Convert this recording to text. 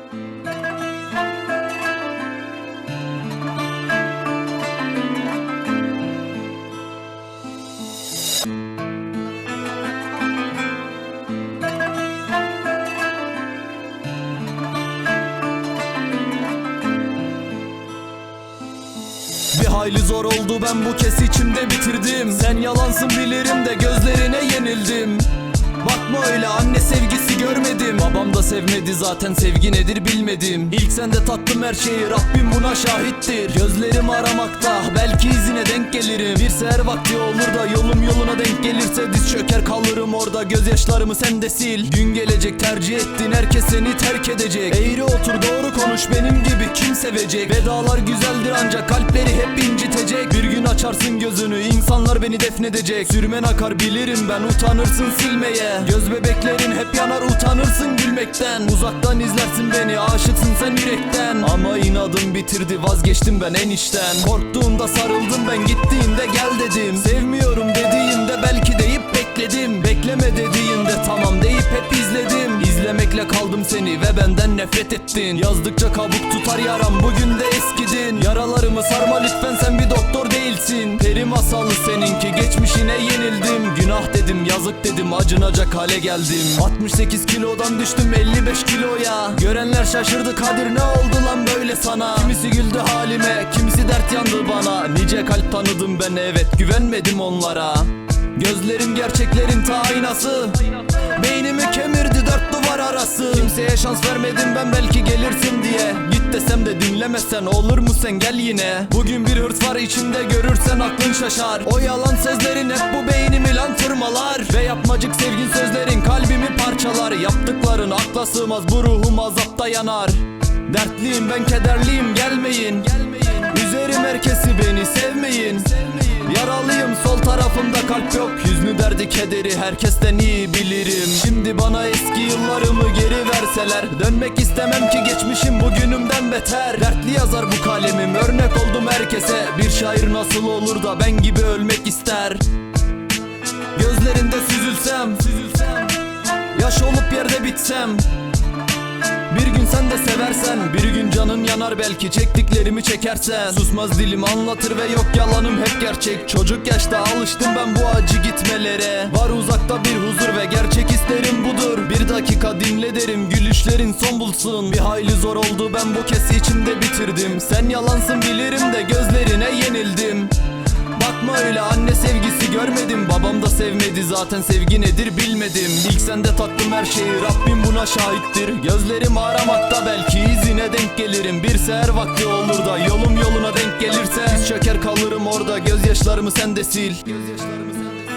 Bir hayli zor oldu, ben bu kez içimde bitirdim. Sen yalansın bilirim de gözlerine yenildim. Bakma öyle, anne sevgisi görmedim. Babam da sevmedi zaten, sevgi nedir bilmedim. İlk sende tattım her şeyi, Rabbim buna şahittir. Gözlerim aramakta, belki izine denk gelirim. Bir seher vakti olur da yolum yoluna denk gelirse diz çöker kalırım orada, gözyaşlarımı sen de sil. Gün gelecek, tercih ettin, herkes seni terk edecek. Eğri otur, doğru konuş, benim gibi kim sevecek? Vedalar güzeldir ancak kalpleri hep incitecek. Bir gün açarsın gözünü, insanlar beni defnedecek. Sürmen akar bilirim ben, utanırsın silmeye. Göz bebeklerin hep yanar, utanırsın gülmekten. Uzaktan izlersin beni, aşıksın sen yürekten. Ama inadım bitirdi, vazgeçtim ben enişten. Korktuğumda sarıldım ben, gittiğinde gel dedim. Sevmiyorum dediğinde belki deyip bekledim. Bekleme dediğinde tamam deyip hep izledim. İzlemekle kaldım seni ve benden nefret ettin. Yazdıkça kabuk tutar yaram, bugün de eskidin. Yaralarımı sarma lütfen, sen bir doktor değilsin. Peri masalı seninki, geçmişine yenildim. Günah dedim, yazık dedim, acınacak hale geldim. 68 kilodan düştüm 55 kiloya. Görenler şaşırdı, Kadir ne oldu lan böyle sana? Kimisi güldü halime, kimisi dert yandı bana. Nice kalp tanıdım ben, evet güvenmedim onlara. Gözlerim gerçeklerin ta aynası, beynimi kemirdi dört duvar arası. Kimseye şans vermedim ben, belki gelirsin diye. Git desem de dinlemezsen olur mu sen gel yine. Bugün bir hırs var içimde, görürsen aklın şaşar. O yalan sözlerin hep bu beynimi lan tırmalar. Ve yapmacık sevgin sözlerin kalbimi parçalar. Yaptıkların akla sığmaz, bu ruhum azapta yanar. Dertliyim ben, kederliyim, gelmeyin. Üzerim herkesi, beni sevmeyin. Yaralıyım, sol tarafımda kalp yok. Hüznü derdi kederi herkesten iyi bilirim. Şimdi bana eski yıllarımı geri verseler, dönmek istemem ki geçmişim bugünümden beter. Dertli yazar bu kalemim, örnek oldum herkese. Bir şair nasıl olur da ben gibi ölmek ister? Gözlerinde süzülsem, yaş olup yerde bitsem. Bir gün sen de seversen, bir gün canın yanar belki, çektiklerimi çekersen. Susmaz dilim anlatır ve yok yalanım hep gerçek. Çocuk yaşta alıştım ben bu acı gitmelere. Var uzakta bir huzur ve gerçek isterim budur. Bir dakika dinle derim, gülüşlerin son bulsun. Bir hayli zor oldu, ben bu kez içimde bitirdim. Sen yalansın bilirim de gözlerine yenildim. Bakma öyle, anne sevgisi görmedim. Babam da sevmedi zaten, sevgi nedir bilmedim. İlk sende tattım her şeyi, Rabbim buna şahittir. Gözlerim aramakta, belki izine denk gelirim. Bir seher vakti olur da yolum yoluna denk gelirse diz çöker kalırım orada, gözyaşlarımı sen de sil.